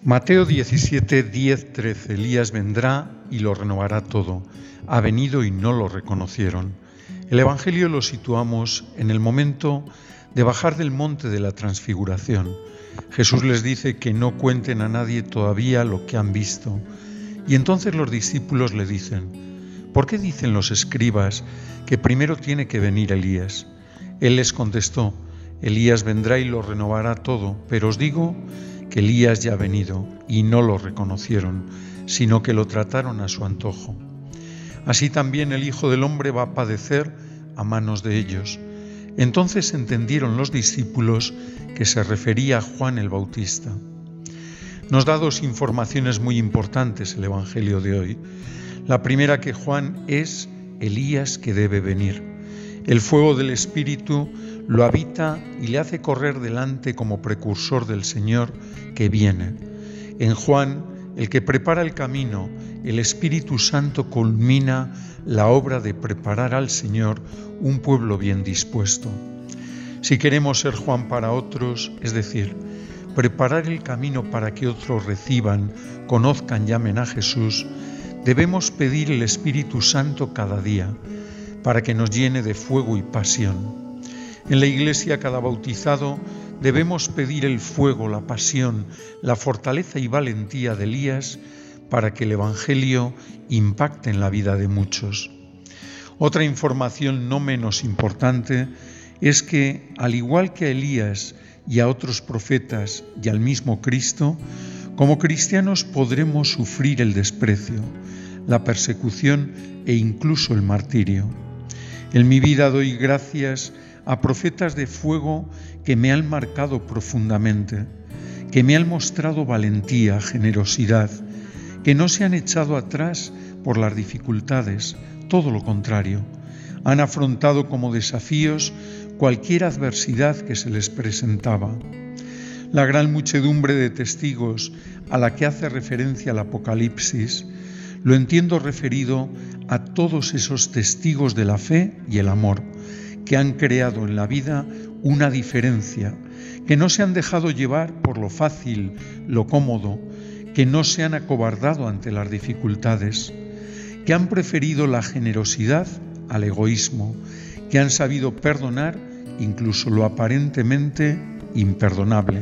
Mateo 17, 10, 13. Elías vendrá y lo renovará todo. Ha venido y no lo reconocieron. El Evangelio lo situamos en el momento de bajar del monte de la transfiguración. Jesús les dice que no cuenten a nadie todavía lo que han visto. Y entonces los discípulos le dicen: ¿por qué dicen los escribas que primero tiene que venir Elías? Él les contestó: Elías vendrá y lo renovará todo, pero os digo que Elías ya ha venido y no lo reconocieron, sino que lo trataron a su antojo. Así también el Hijo del Hombre va a padecer a manos de ellos. Entonces entendieron los discípulos que se refería a Juan el Bautista. Nos da dos informaciones muy importantes el Evangelio de hoy. La primera, que Juan es Elías que debe venir. El fuego del Espíritu lo habita y le hace correr delante como precursor del Señor que viene. En Juan, el que prepara el camino, el Espíritu Santo culmina la obra de preparar al Señor un pueblo bien dispuesto. Si queremos ser Juan para otros, es decir, preparar el camino para que otros reciban, conozcan y amen a Jesús, debemos pedir el Espíritu Santo cada día, para que nos llene de fuego y pasión. En la Iglesia, cada bautizado debemos pedir el fuego, la pasión, la fortaleza y valentía de Elías para que el Evangelio impacte en la vida de muchos. Otra información no menos importante es que, al igual que a Elías y a otros profetas y al mismo Cristo, como cristianos podremos sufrir el desprecio, la persecución e incluso el martirio. En mi vida doy gracias a profetas de fuego que me han marcado profundamente, que me han mostrado valentía, generosidad, que no se han echado atrás por las dificultades, todo lo contrario, han afrontado como desafíos cualquier adversidad que se les presentaba. La gran muchedumbre de testigos a la que hace referencia el Apocalipsis lo entiendo referido a todos esos testigos de la fe y el amor, que han creado en la vida una diferencia, que no se han dejado llevar por lo fácil, lo cómodo, que no se han acobardado ante las dificultades, que han preferido la generosidad al egoísmo, que han sabido perdonar incluso lo aparentemente imperdonable,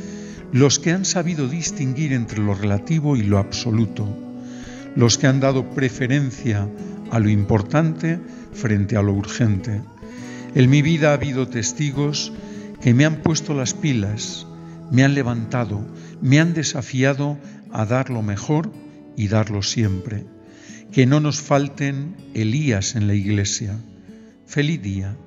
los que han sabido distinguir entre lo relativo y lo absoluto, los que han dado preferencia a lo importante frente a lo urgente. En mi vida ha habido testigos que me han puesto las pilas, me han levantado, me han desafiado a dar lo mejor y darlo siempre. Que no nos falten Elías en la Iglesia. Feliz día.